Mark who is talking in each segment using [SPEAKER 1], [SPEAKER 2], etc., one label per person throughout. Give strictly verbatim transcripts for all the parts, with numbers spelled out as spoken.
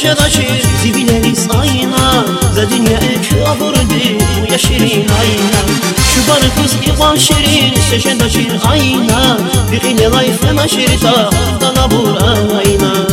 [SPEAKER 1] بشداشير زبيلي صاينا ذا دنيا كابردي ويا شيرين عينا شو باركوز إقوام شيرين سشداشير عينا بقيل ضيف ما شيرتا طلبور عينا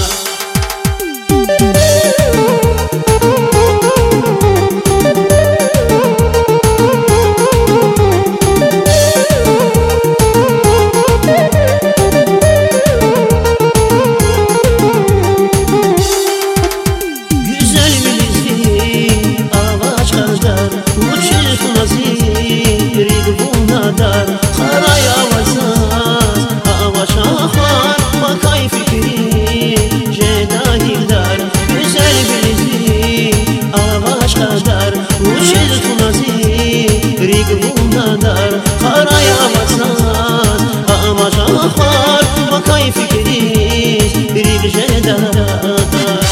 [SPEAKER 1] dar Karaya vazaz hava şahar Makay fikri cedahil dar Güzel bilizli avaş kadar Uçil tunazi rigvuna dar Karaya vazaz hava şahar Makay fikri rig cedahil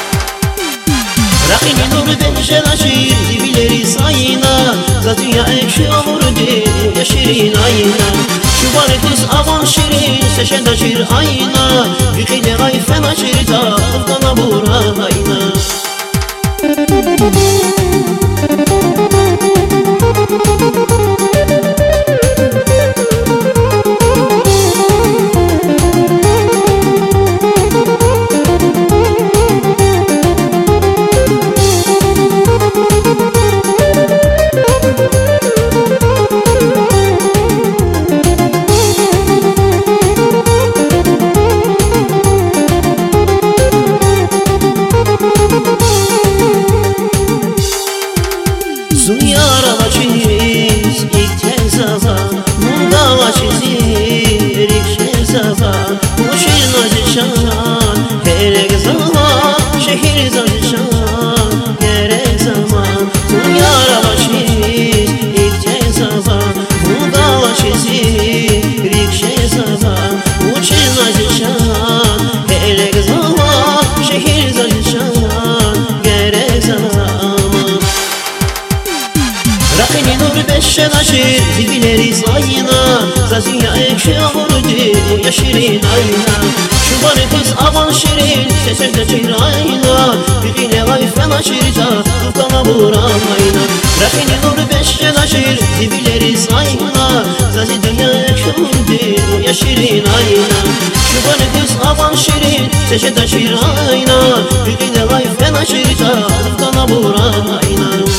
[SPEAKER 1] Rakini nur benşelaşir zibileri sayına Zatıya ekşi avurdi ya şirin ayna Şu barikuz avan şirin seşedaşir ayna Bikile gayfen aşirta ıftana bura ayna Zuyara vaçiz ilk tezava Munda vaçiz ilk tezava Uşil nazişan gerek zaman Şehir nazişan gerek zaman Zuyara vaçiz ilk tezava Munda vaçiz ilk tezava Uşil nazişan gerek zaman Şehir nazişan gerek zaman Rakini nur beşşedaşir zibileri sayına Zaziya ekşi avurdi ya şirin ayna Şu barikuz avan şirin seşedaşir ayna Bikile gayfen aşirta ıftana bura ayna Rakini nur beşşedaşir zibileri sayına Zaziya ekşi avurdi ya şirin ayna Şu barikuz avan şirin seşedaşir ayna Bikile gayfen aşirta ıftana bura ayna